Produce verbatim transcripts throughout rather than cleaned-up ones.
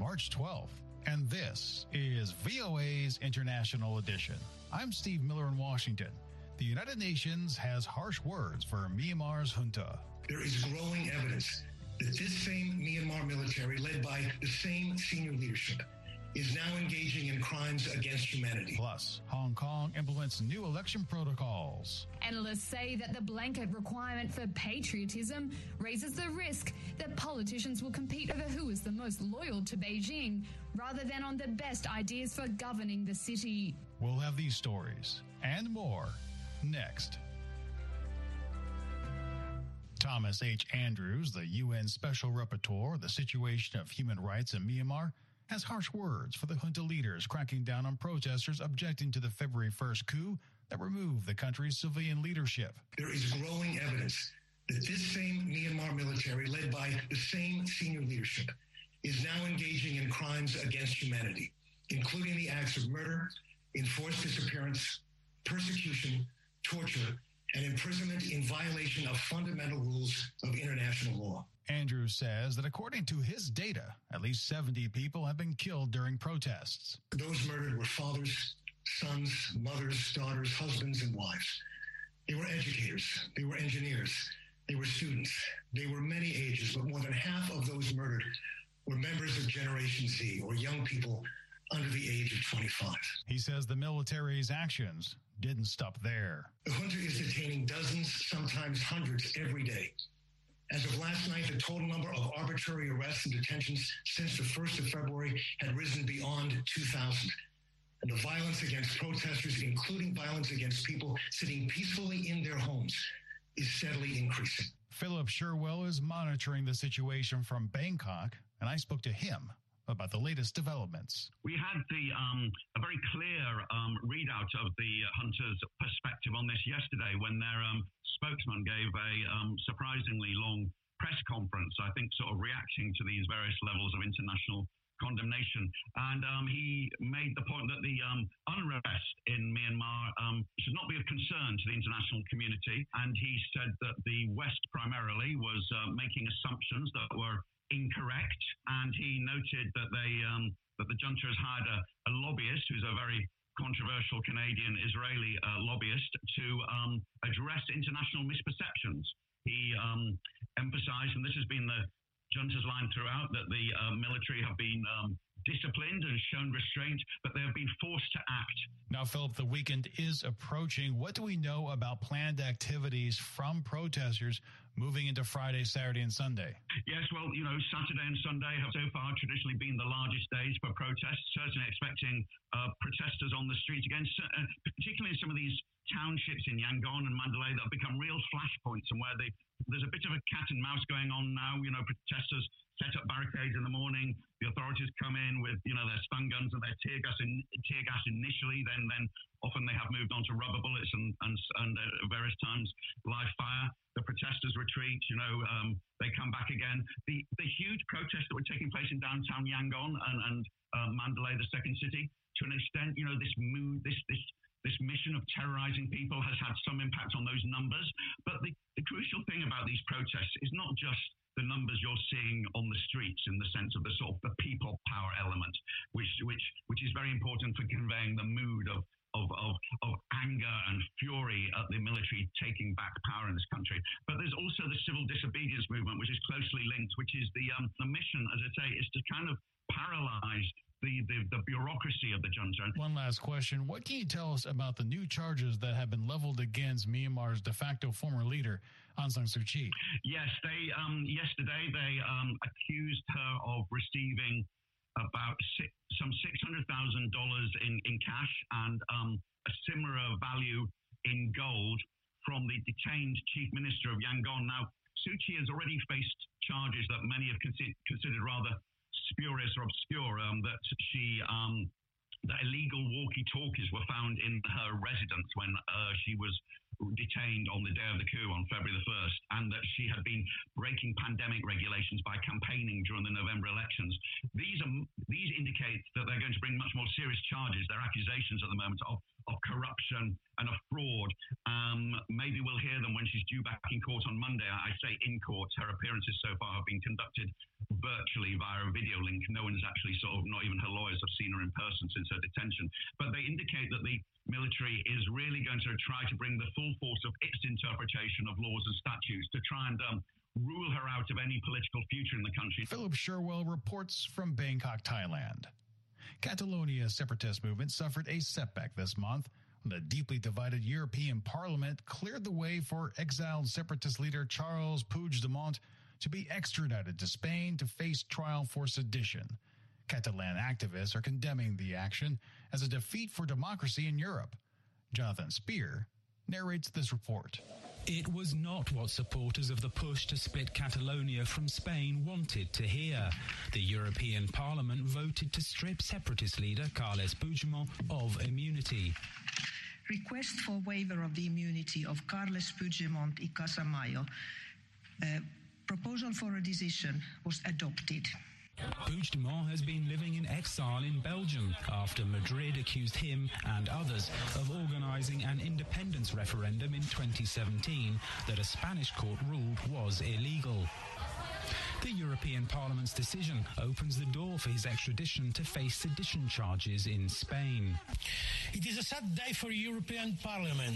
March twelfth, and this is V O A's International Edition. I'm Steve Miller in Washington. The United Nations has harsh words for Myanmar's junta. There is growing evidence that this same Myanmar military, led by the same senior leadership, is now engaging in crimes against humanity. Plus, Hong Kong implements new election protocols. Analysts say that the blanket requirement for patriotism raises the risk that politicians will compete over who is the most loyal to Beijing, rather than on the best ideas for governing the city. We'll have these stories and more next. Thomas H. Andrews, the U N Special Rapporteur on the situation of human rights in Myanmar, has harsh words for the junta leaders cracking down on protesters objecting to the February first coup that removed the country's civilian leadership. There is growing evidence that this same Myanmar military, led by the same senior leadership, is now engaging in crimes against humanity, including the acts of murder, enforced disappearance, persecution, torture, and imprisonment in violation of fundamental rules of international law. Andrews says that according to his data, at least seventy people have been killed during protests. Those murdered were fathers, sons, mothers, daughters, husbands, and wives. They were educators. They were engineers. They were students. They were many ages, but more than half of those murdered were members of Generation Z, or young people under the age of twenty-five. He says the military's actions didn't stop there. The junta is detaining dozens, sometimes hundreds, every day. As of last night, the total number of arbitrary arrests and detentions since the first of February had risen beyond two thousand. And the violence against protesters, including violence against people sitting peacefully in their homes, is steadily increasing. Philip Sherwell is monitoring the situation from Bangkok, and I spoke to him about the latest developments. We had the um, a very clear um, readout of the junta's perspective on this yesterday when their um, spokesman gave a um, surprisingly long press conference, I think sort of reacting to these various levels of international condemnation. And um, he made the point that the um, unrest in Myanmar um, should not be of concern to the international community. And he said that the West primarily was uh, making assumptions that were incorrect, and he noted that they um, that the junta has hired a, a lobbyist who's a very controversial Canadian Israeli uh, lobbyist to um, address international misperceptions. He um, emphasized, and this has been the junta's line throughout, that the uh, military have been um, disciplined and shown restraint, but they have been forced to act. Now, Philip, the weekend is approaching. What do we know about planned activities from protesters moving into Friday, Saturday, and Sunday? Yes, well, you know, Saturday and Sunday have so far traditionally been the largest days for protests, certainly expecting uh, protesters on the street again, uh, particularly in some of these townships in Yangon and Mandalay that have become real flashpoints, and where they, there's a bit of a cat and mouse going on now. You know, protesters set up barricades in the morning. The authorities come in with, you know, their stun guns and their tear gas, in, tear gas initially. Then, then often they have moved on to rubber bullets and and, and uh, various times live fire. The protesters retreat. You know, um, they come back again. The the huge protests that were taking place in downtown Yangon and and uh, Mandalay, the second city, to an extent, you know, this mood, this this. This mission of terrorizing people has had some impact on those numbers. But the, the crucial thing about these protests is not just the numbers you're seeing on the streets in the sense of the sort of the people power element, which which which is very important for conveying the mood of of of, of anger and fury at the military taking back power in this country. But there's also the civil disobedience movement, which is closely linked, which is the um, the mission, as I say, is to kind of paralyze The, the, the bureaucracy of the junta. One last question. What can you tell us about the new charges that have been leveled against Myanmar's de facto former leader, Aung San Suu Kyi? Yes, they um, yesterday they um, accused her of receiving about six, some six hundred thousand dollars in, in cash and um, a similar value in gold from the detained chief minister of Yangon. Now, Suu Kyi has already faced charges that many have considered, considered rather spurious or obscure, um, that she um, that illegal walkie-talkies were found in her residence when uh, she was detained on the day of the coup on February the first, and that she had been breaking pandemic regulations by campaigning during the November elections. These are these indicate that they're going to bring much more serious charges. They're accusations at the moment of, of corruption and of fraud. Um, maybe we'll hear them when she's due back in court on Monday. I say in court. Her appearances so far have been conducted virtually via a video link. No one's actually sort of, not even her lawyers have seen her in person since her detention. But they indicate that the military is really going to try to bring the full force of its interpretation of laws and statutes to try and um, rule her out of any political future in the country. Philip Sherwell reports from Bangkok, Thailand. Catalonia's separatist movement suffered a setback this month when the deeply divided European Parliament cleared the way for exiled separatist leader Charles Puigdemont to be extradited to Spain to face trial for sedition. Catalan activists are condemning the action as a defeat for democracy in Europe. Jonathan Spear narrates this report. It was not what supporters of the push to split Catalonia from Spain wanted to hear. The European Parliament voted to strip separatist leader Carles Puigdemont of immunity. Request for waiver of the immunity of Carles Puigdemont y Casamayo. Uh, proposal for a decision was adopted. Puigdemont has been living in exile in Belgium after Madrid accused him and others of organising an independence referendum in twenty seventeen that a Spanish court ruled was illegal. The European Parliament's decision opens the door for his extradition to face sedition charges in Spain. It is a sad day for European Parliament.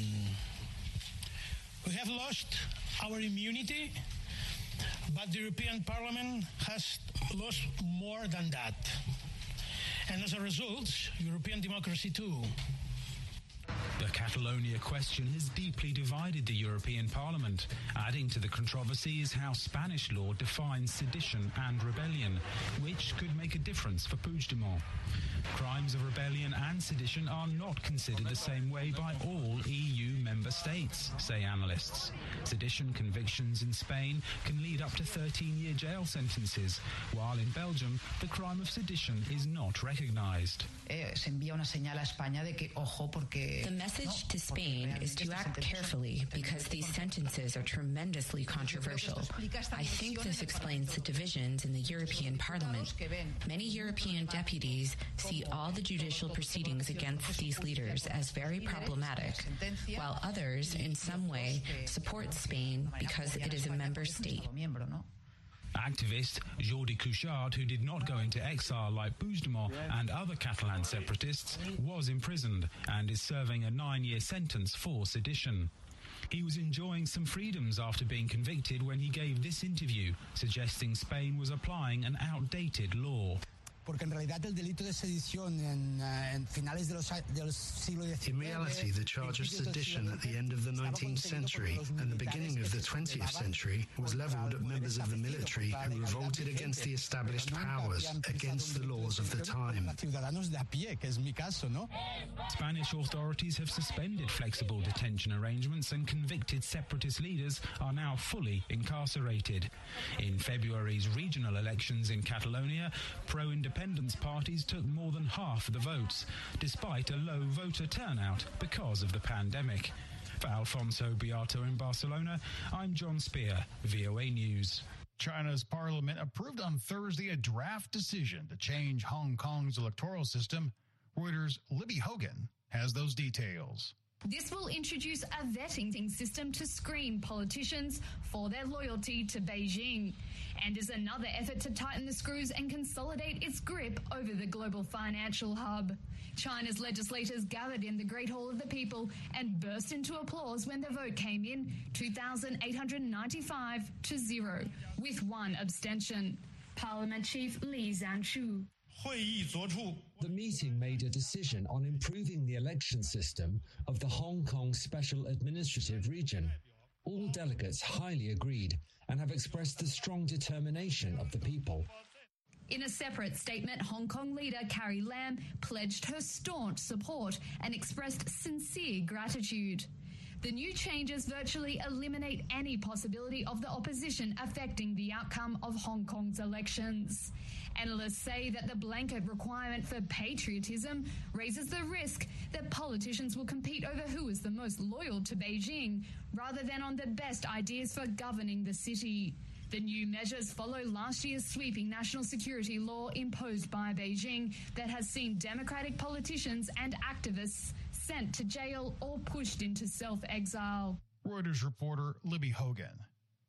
We have lost our immunity, but the European Parliament has lost more than that. And as a result, European democracy too. The Catalonia question has deeply divided the European Parliament. Adding to the controversy is how Spanish law defines sedition and rebellion, which could make a difference for Puigdemont. Crimes of rebellion and sedition are not considered the same way by all E U member states, say analysts. Sedition convictions in Spain can lead up to thirteen-year jail sentences, while in Belgium, the crime of sedition is not recognised. The message to Spain is to act carefully because these sentences are tremendously controversial. I think this explains the divisions in the European Parliament. Many European deputies see all the judicial proceedings against these leaders as very problematic, while others, in some way, support Spain because it is a member state. Activist Jordi Cuixart, who did not go into exile like Puigdemont and other Catalan separatists, was imprisoned and is serving a nine-year sentence for sedition. He was enjoying some freedoms after being convicted when he gave this interview, suggesting Spain was applying an outdated law. Porque en realidad el delito de sedición en, uh, en finales de los, del siglo diecinueve. In reality, the charge of sedition at the end of the nineteenth century and the beginning of the twentieth century was levelled at members of the military who revolted against the established powers, against the laws of the time. Spanish authorities have suspended flexible detention arrangements and convicted separatist leaders are now fully incarcerated. In February's regional elections in Catalonia, pro-independence Independence parties took more than half the votes, despite a low voter turnout because of the pandemic. For Alfonso Beato in Barcelona, I'm John Spear, V O A News. China's parliament approved on Thursday a draft decision to change Hong Kong's electoral system. Reuters' Libby Hogan has those details. This will introduce a vetting system to screen politicians for their loyalty to Beijing, and is another effort to tighten the screws and consolidate its grip over the global financial hub. China's legislators gathered in the Great Hall of the People and burst into applause when the vote came in two thousand eight hundred ninety-five to zero, with one abstention. Parliament Chief Li Zhanshu. The meeting made a decision on improving the election system of the Hong Kong Special Administrative Region. All delegates highly agreed and have expressed the strong determination of the people. In a separate statement, Hong Kong leader Carrie Lam pledged her staunch support and expressed sincere gratitude. The new changes virtually eliminate any possibility of the opposition affecting the outcome of Hong Kong's elections. Analysts say that the blanket requirement for patriotism raises the risk that politicians will compete over who is the most loyal to Beijing, rather than on the best ideas for governing the city. The new measures follow last year's sweeping national security law imposed by Beijing that has seen democratic politicians and activists sent to jail or pushed into self-exile. Reuters reporter Libby Hogan.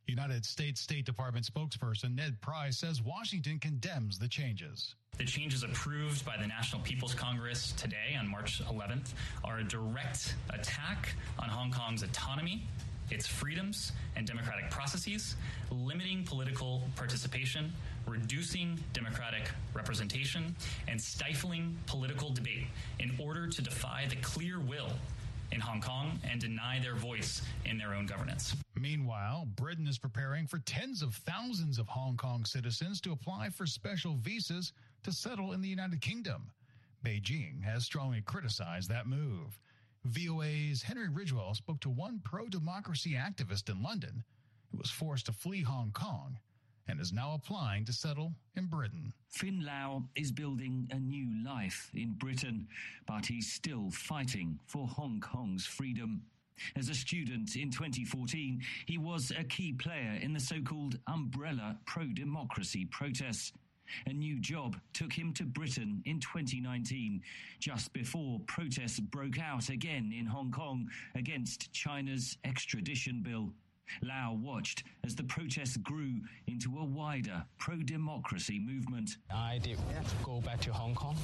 United States State Department spokesperson Ned Price says Washington condemns the changes. The changes approved by the National People's Congress today on March eleventh are a direct attack on Hong Kong's autonomy, its freedoms and democratic processes, limiting political participation, reducing democratic representation, and stifling political debate in order to defy the clear will in Hong Kong and deny their voice in their own governance. Meanwhile, Britain is preparing for tens of thousands of Hong Kong citizens to apply for special visas to settle in the United Kingdom. Beijing has strongly criticized that move. V O A's Henry Ridgwell spoke to one pro-democracy activist in London who was forced to flee Hong Kong and is now applying to settle in Britain. Fin Lau is building a new life in Britain, but he's still fighting for Hong Kong's freedom. As a student in twenty fourteen, he was a key player in the so-called umbrella pro-democracy protests. A new job took him to Britain in twenty nineteen, just before protests broke out again in Hong Kong against China's extradition bill. Lau watched as the protests grew into a wider pro-democracy movement. I did go back to Hong Kong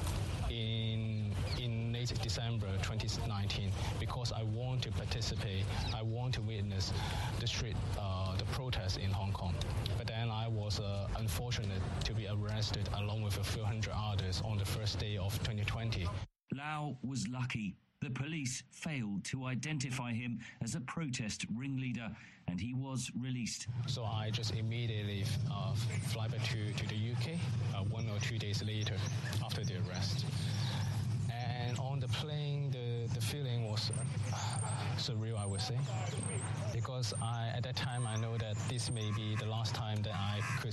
in in late December twenty nineteen because I want to participate, I want to witness the street, uh, the protests in Hong Kong. But then I was uh, unfortunate to be arrested along with a few hundred others on the first day of twenty twenty. Lau was lucky. The police failed to identify him as a protest ringleader, and he was released. So I just immediately uh, fly back to, to the U K uh, one or two days later after the arrest. And on the plane, the, the feeling was surreal, I would say, because I at that time I know that this may be the last time that I could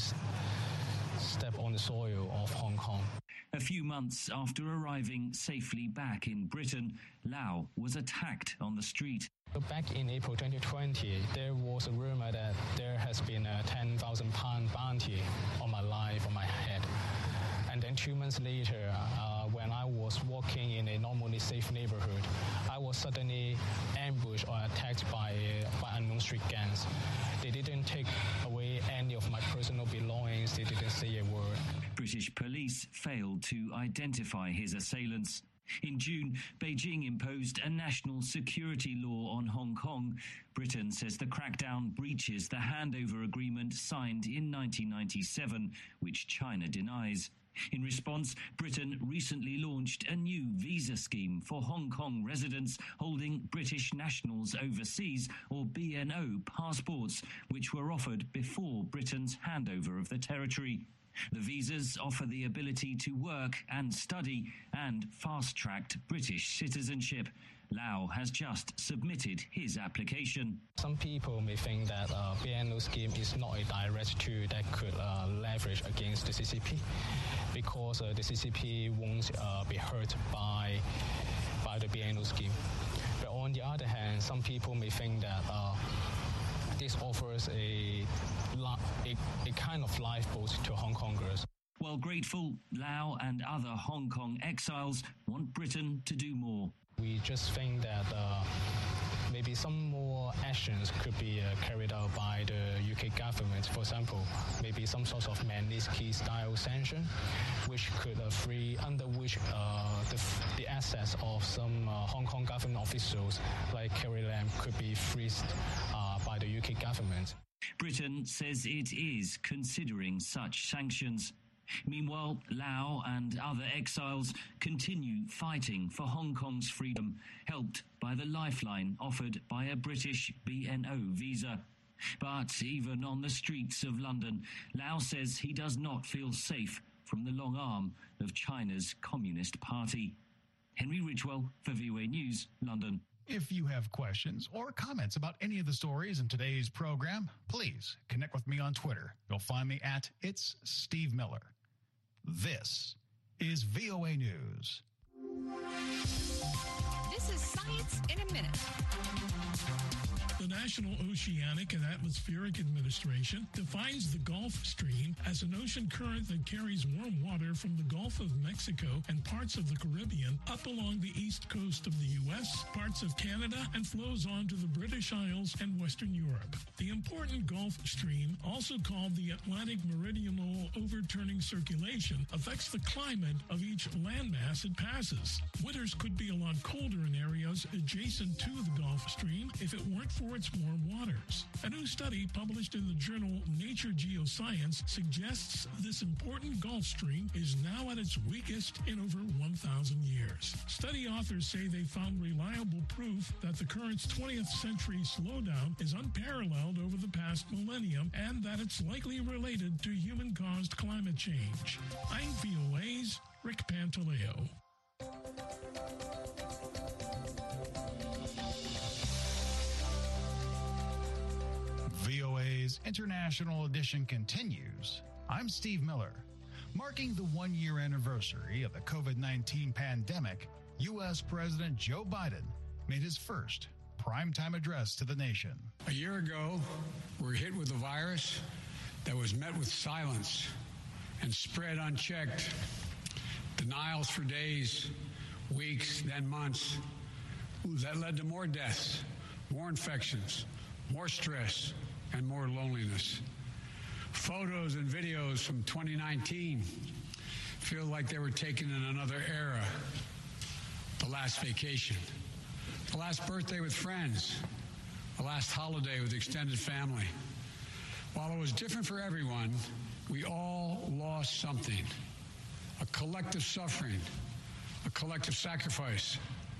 step on the soil of Hong Kong. A few months after arriving safely back in Britain, Lau was attacked on the street. Back in April twenty twenty, there was a rumor that there has been a ten thousand pound bounty on my life, on my head. And then two months later, uh, when I was walking in a normally safe neighborhood, I was suddenly ambushed or attacked by, uh, by unknown street gangs. They didn't take away any of my personal belongings. They didn't say a word. British police failed to identify his assailants. In June, Beijing imposed a national security law on Hong Kong. Britain says the crackdown breaches the handover agreement signed in nineteen ninety-seven, which China denies. In response, Britain recently launched a new visa scheme for Hong Kong residents holding British nationals overseas, or B N O passports, which were offered before Britain's handover of the territory. The visas offer the ability to work and study and fast-tracked British citizenship. Lau has just submitted his application. Some people may think that uh, B N O scheme is not a direct tool that could uh, leverage against the C C P, because uh, the C C P won't uh, be hurt by, by the B N O scheme. But on the other hand, some people may think that uh, this offers a, a, a kind of lifeboat to Hong Kongers. While grateful, Lau and other Hong Kong exiles want Britain to do more. We just think that uh, maybe some more actions could be uh, carried out by the U K government. For example, maybe some sort of Magnitsky-style sanction, which could uh, free, under which uh, the, the assets of some uh, Hong Kong government officials like Carrie Lam could be freezed uh, by the U K government. Britain says it is considering such sanctions. Meanwhile, Lau and other exiles continue fighting for Hong Kong's freedom, helped by the lifeline offered by a British B N O visa. But even on the streets of London, Lau says he does not feel safe from the long arm of China's Communist Party. Henry Ridgwell for V O A News, London. If you have questions or comments about any of the stories in today's program, please connect with me on Twitter. You'll find me at It's Steve Miller. This is V O A News. This is Science in a Minute. The National Oceanic and Atmospheric Administration defines the Gulf Stream as an ocean current that carries warm water from the Gulf of Mexico and parts of the Caribbean up along the east coast of the U S, parts of Canada, and flows on to the British Isles and Western Europe. The important Gulf Stream, also called the Atlantic Meridional Overturning Circulation, affects the climate of each landmass it passes. Winters could be a lot colder in areas adjacent to the Gulf Stream if it weren't for its warm waters. A new study published in the journal Nature Geoscience suggests this important Gulf Stream is now at its weakest in over one thousand years. Study authors say they found reliable proof that the current's twentieth century slowdown is unparalleled over the past millennium and that it's likely related to human-caused climate change. I'm V O A's Rick Pantaleo. V O A's International Edition continues. I'm Steve Miller. Marking the one-year anniversary of the COVID nineteen pandemic, U S President Joe Biden made his first primetime address to the nation. A year ago, we were hit with a virus that was met with silence and spread unchecked. Denials for days, weeks, then months that led to more deaths, more infections, more stress, and more loneliness. Photos and videos from twenty nineteen feel like they were taken in another era. The last vacation, the last birthday with friends, the last holiday with extended family. While it was different for everyone, we all lost something. A collective suffering, a collective sacrifice.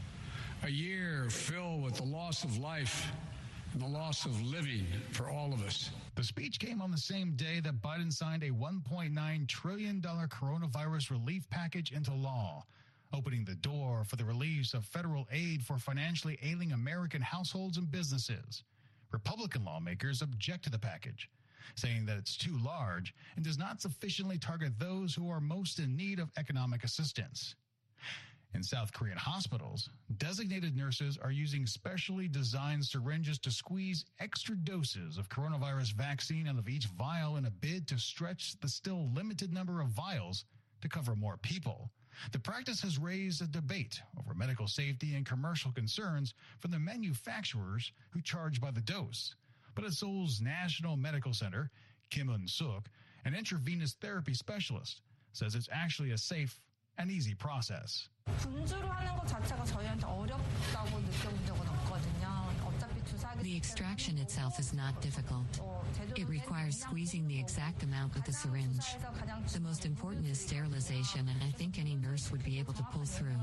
A year filled with the loss of life and the loss of living for all of us. The speech came on the same day that Biden signed a one point nine trillion dollars coronavirus relief package into law, opening the door for the release of federal aid for financially ailing American households and businesses. Republican lawmakers object to the package, saying that it's too large and does not sufficiently target those who are most in need of economic assistance. In South Korean hospitals, designated nurses are using specially designed syringes to squeeze extra doses of coronavirus vaccine out of each vial in a bid to stretch the still limited number of vials to cover more people. The practice has raised a debate over medical safety and commercial concerns from the manufacturers who charge by the dose. But at Seoul's National Medical Center, Kim Eun-suk, an intravenous therapy specialist, says it's actually a safe and easy process. The extraction itself is not difficult. It requires squeezing the exact amount with the syringe. The most important is sterilization, and I think any nurse would be able to pull through.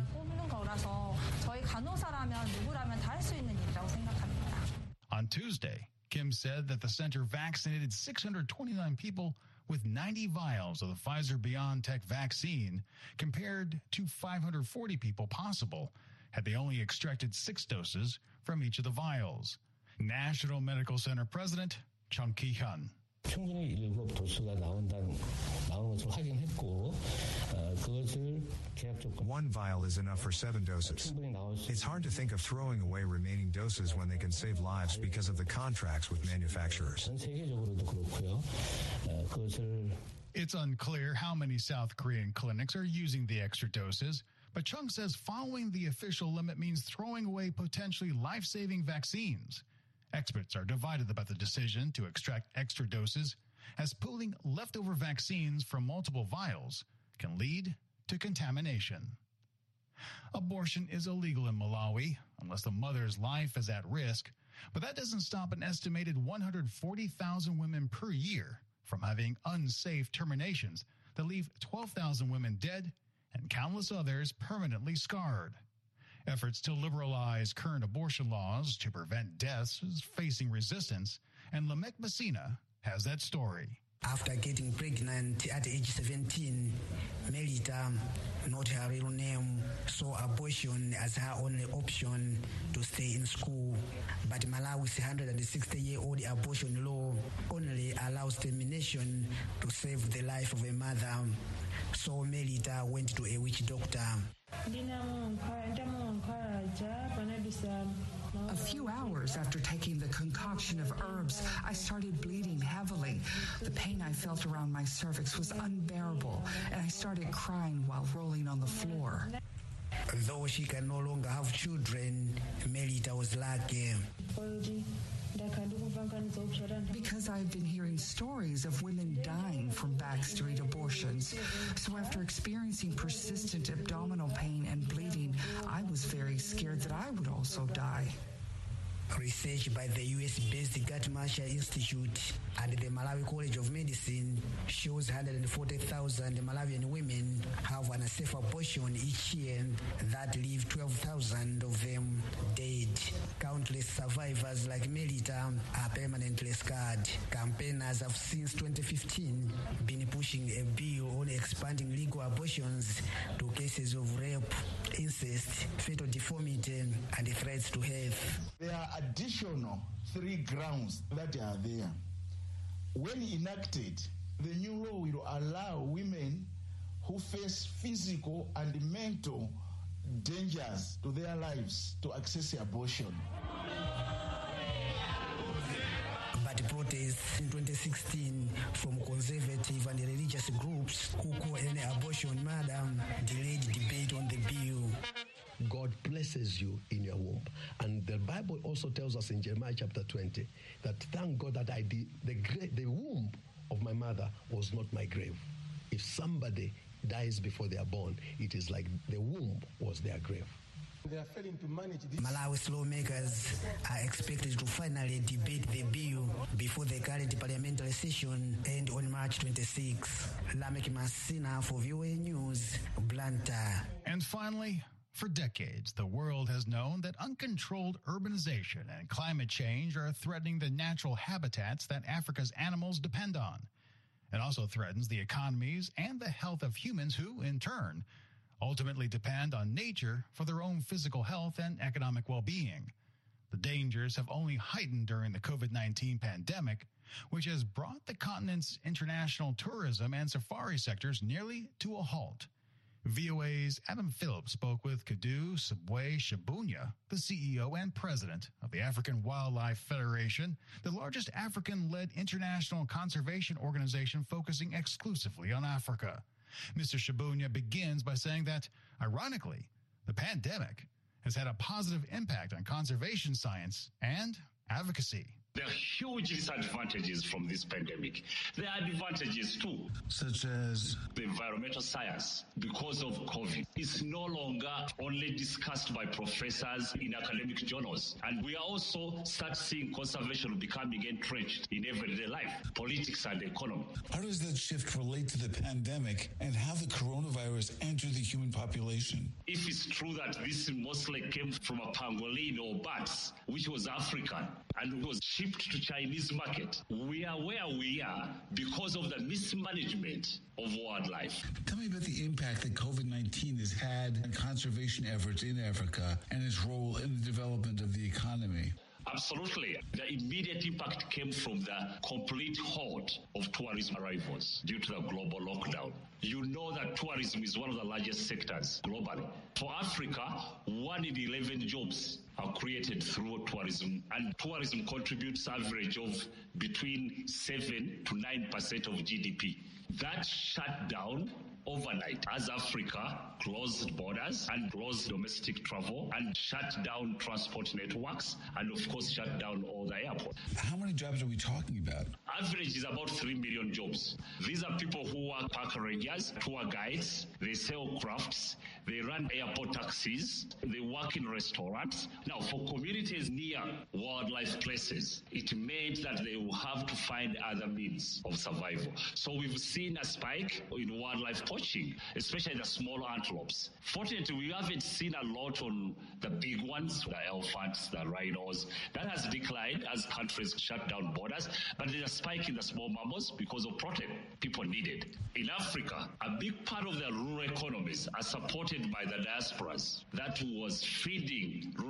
On Tuesday, Kim said that the center vaccinated six hundred twenty-nine people with ninety vials of the Pfizer-BioNTech vaccine, compared to five hundred forty people possible had they only extracted six doses from each of the vials. National Medical Center President Chung Ki-hyun. 충분히 일곱 도수가 나온다는 나오는 것을 확인했고 어, 그것을 계약 조건. One vial is enough for seven doses. It's hard to think of throwing away remaining doses when they can save lives because of the contracts with manufacturers. 전 세계적으로도 그렇고요. 어, 그것을. It's unclear how many South Korean clinics are using the extra doses, but Chung says following the official limit means throwing away potentially life-saving vaccines. Experts are divided about the decision to extract extra doses, as pooling leftover vaccines from multiple vials can lead to contamination. Abortion is illegal in Malawi unless the mother's life is at risk, but that doesn't stop an estimated one hundred forty thousand women per year from having unsafe terminations that leave twelve thousand women dead and countless others permanently scarred. Efforts to liberalize current abortion laws to prevent deaths is facing resistance, and Lamek Messina has that story. After getting pregnant at age seventeen, Melita, not her real name, saw abortion as her only option to stay in school. But Malawi's one hundred sixty-year-old abortion law only allows termination to save the life of a mother. So Melita went to a witch doctor. A few two hours after taking the concoction of herbs, I started bleeding heavily. The pain I felt around my cervix was unbearable, and I started crying while rolling on the floor. Though she can no longer have children, Melita was lucky. Because I've been hearing stories of women dying from backstreet abortions. So after experiencing persistent abdominal pain and bleeding, I was very scared that I would also die. Research by the U S-based Guttmacher Institute and the Malawi College of Medicine shows one hundred forty thousand Malawian women have an unsafe abortion each year that leave twelve thousand of them dead. Countless survivors like Melita are permanently scarred. Campaigners have since twenty fifteen been pushing a bill on expanding legal abortions to cases of rape, incest, fetal deformity, and threats to health. There are additional three grounds that are there. When enacted, the new law will allow women who face physical and mental dangers to their lives to access abortion. But protests in twenty sixteen from conservative and religious groups who call any abortion murder delayed debate on the bill. God blesses you in your womb. And the Bible also tells us in Jeremiah chapter twenty that thank God that I did, the, the womb of my mother was not my grave. If somebody dies before they are born, it is like the womb was their grave. They are failing to manage this. Malawi's lawmakers are expected to finally debate the bill before the current parliamentary session end on March twenty-sixth. Lamek Masina for V O A News, Blantyre. And finally, for decades, the world has known that uncontrolled urbanization and climate change are threatening the natural habitats that Africa's animals depend on. It also threatens the economies and the health of humans who, in turn, ultimately depend on nature for their own physical health and economic well-being. The dangers have only heightened during the COVID nineteen pandemic, which has brought the continent's international tourism and safari sectors nearly to a halt. V O A's Adam Phillips spoke with Kadu Subwe Shabunya, the C E O and president of the African Wildlife Federation, the largest African-led international conservation organization focusing exclusively on Africa. Mister Shabunya begins by saying that, ironically, the pandemic has had a positive impact on conservation science and advocacy. There are huge disadvantages from this pandemic. There are advantages too. Such as? The environmental science, because of COVID, is no longer only discussed by professors in academic journals. And we are also start seeing conservation becoming entrenched in everyday life, politics and economy. How does that shift relate to the pandemic and how the coronavirus entered the human population? If it's true that this mostly came from a pangolin or bats, which was African, and was shipped to Chinese market, we are where we are because of the mismanagement of wildlife. Tell me about the impact that COVID nineteen has had on conservation efforts in Africa and its role in the development of the economy. Absolutely. The immediate impact came from the complete halt of tourism arrivals due to the global lockdown. You know that tourism is one of the largest sectors globally. For Africa, one in eleven jobs are created through tourism, and tourism contributes average of between seven to nine percent of G D P. That shut down overnight as Africa closed borders and closed domestic travel and shut down transport networks and of course shut down all the airports. How many jobs are we talking about? Average is about three million jobs. These are people who are park rangers, tour guides, they sell crafts, they run airport taxis, they work in restaurants. Now for communities near wildlife places, it meant that they will have to find other means of survival. So we've seen a spike in wildlife poaching, especially the small antelopes. Fortunately, we haven't seen a lot on the big ones, the elephants, the rhinos. That has declined as countries shut down borders, but there's a spike in the small mammals because of protein people needed. In Africa, a big part of the rural economies are supported by the diasporas that was feeding rural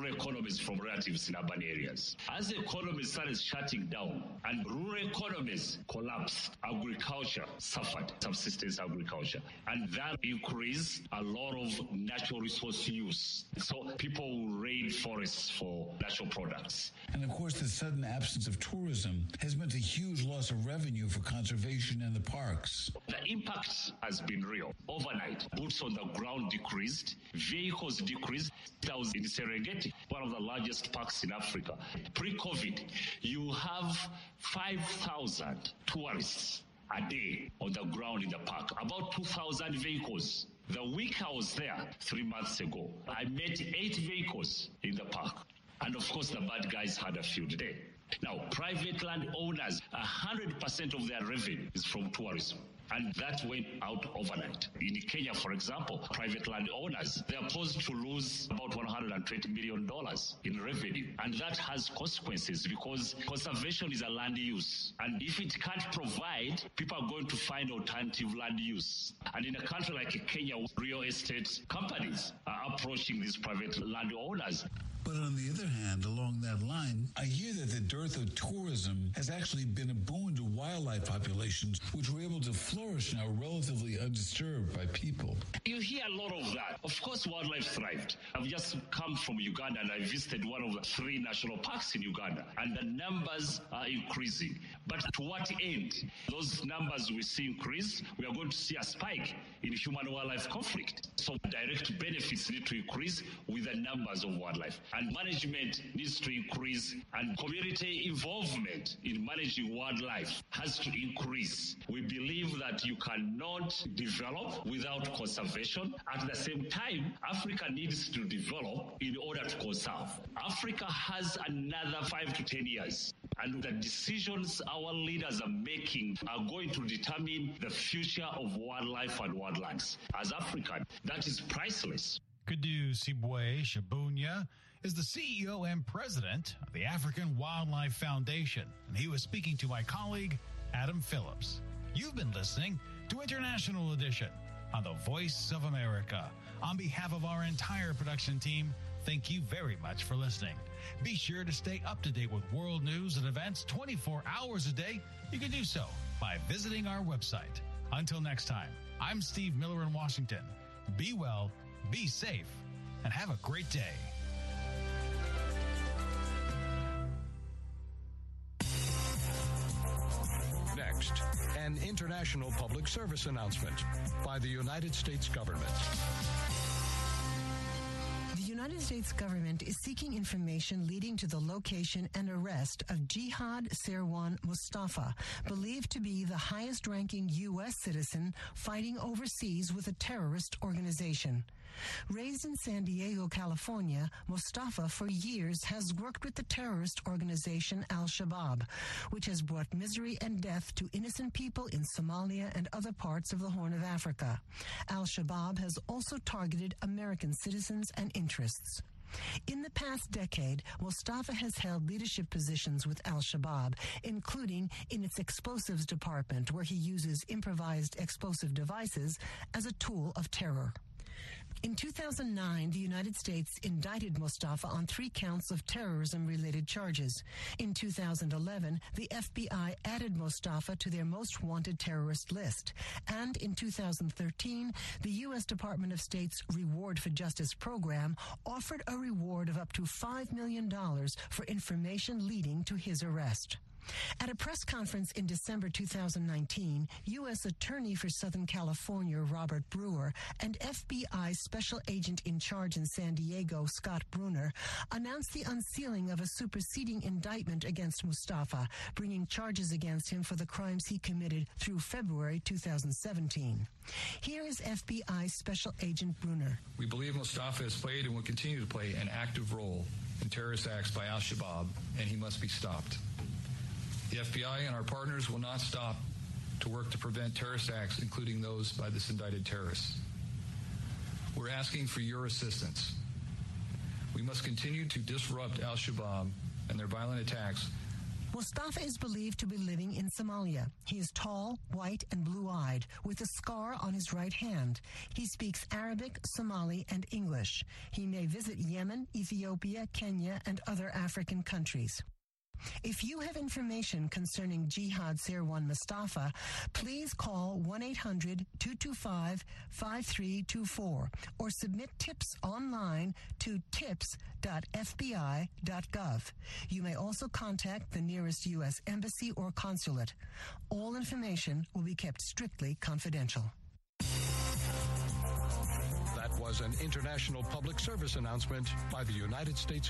rural economies from relatives in urban areas. As the economy started shutting down and rural economies collapsed, agriculture suffered, subsistence agriculture. And that increased a lot of natural resource use. So people will raid forests for natural products. And of course, the sudden absence of tourism has meant a huge loss of revenue for conservation and the parks. The impact has been real. Overnight, boots on the ground decreased, vehicles decreased. That was in Serengeti, one of the largest parks in Africa. Pre-COVID, you have five thousand tourists a day on the ground in the park, about two thousand vehicles. The week I was there, three months ago, I met eight vehicles in the park. And of course, the bad guys had a field day. Now, private land owners, one hundred percent of their revenue is from tourism. And that went out overnight. In Kenya, for example, private land owners, they are supposed to lose about one hundred twenty million dollars in revenue. And that has consequences because conservation is a land use. And if it can't provide, people are going to find alternative land use. And in a country like Kenya, real estate companies are approaching these private land owners. But on the other hand, along that line, I hear that the dearth of tourism has actually been a boon to wildlife populations, which were able to flourish now relatively undisturbed by people. You hear a lot of that. Of course, wildlife thrived. I've just come from Uganda and I visited one of the three national parks in Uganda, and the numbers are increasing. But to what end? Those numbers we see increase, we are going to see a spike in human-wildlife conflict. So direct benefits need to increase with the numbers of wildlife. And management needs to increase, and community involvement in managing wildlife has to increase. We believe that you cannot develop without conservation. At the same time, Africa needs to develop in order to conserve. Africa has another five to ten years. And the decisions our leaders are making are going to determine the future of wildlife and wildlands. As Africa, that is priceless. Kudu Sibwe Shabunya is the C E O and president of the African Wildlife Foundation, and he was speaking to my colleague, Adam Phillips. You've been listening to International Edition on the Voice of America. On behalf of our entire production team, thank you very much for listening. Be sure to stay up to date with world news and events twenty-four hours a day. You can do so by visiting our website. Until next time, I'm Steve Miller in Washington. Be well, be safe, and have a great day. Next, an international public service announcement by the United States government. The United States government is seeking information leading to the location and arrest of Jihad Serwan Mustafa, believed to be the highest-ranking U S citizen fighting overseas with a terrorist organization. Raised in San Diego, California, Mustafa for years has worked with the terrorist organization Al-Shabaab, which has brought misery and death to innocent people in Somalia and other parts of the Horn of Africa. Al-Shabaab has also targeted American citizens and interests. In the past decade, Mustafa has held leadership positions with Al-Shabaab, including in its explosives department, where he uses improvised explosive devices as a tool of terror. In two thousand nine, the United States indicted Mustafa on three counts of terrorism-related charges. In two thousand eleven, the F B I added Mustafa to their most wanted terrorist list. And in two thousand thirteen, the U S Department of State's Reward for Justice program offered a reward of up to five million dollars for information leading to his arrest. At a press conference in December two thousand nineteen, U S Attorney for Southern California Robert Brewer and F B I Special Agent in Charge in San Diego Scott Bruner announced the unsealing of a superseding indictment against Mustafa, bringing charges against him for the crimes he committed through February two thousand seventeen. Here is F B I Special Agent Bruner. We believe Mustafa has played and will continue to play an active role in terrorist acts by Al-Shabaab, and he must be stopped. The F B I and our partners will not stop to work to prevent terrorist acts, including those by this indicted terrorists. We're asking for your assistance. We must continue to disrupt Al-Shabaab and their violent attacks Mustafa is believed to be living in Somalia. He is tall, white, and blue-eyed, with a scar on his right hand. He speaks Arabic, Somali, and English. He may visit Yemen, Ethiopia, Kenya, and other African countries. If you have information concerning Jihad Sirwan Mustafa, please call one eight hundred, two two five, five three two four or submit tips online to tips dot f b i dot gov. You may also contact the nearest U S embassy or consulate. All information will be kept strictly confidential. That was an international public service announcement by the United States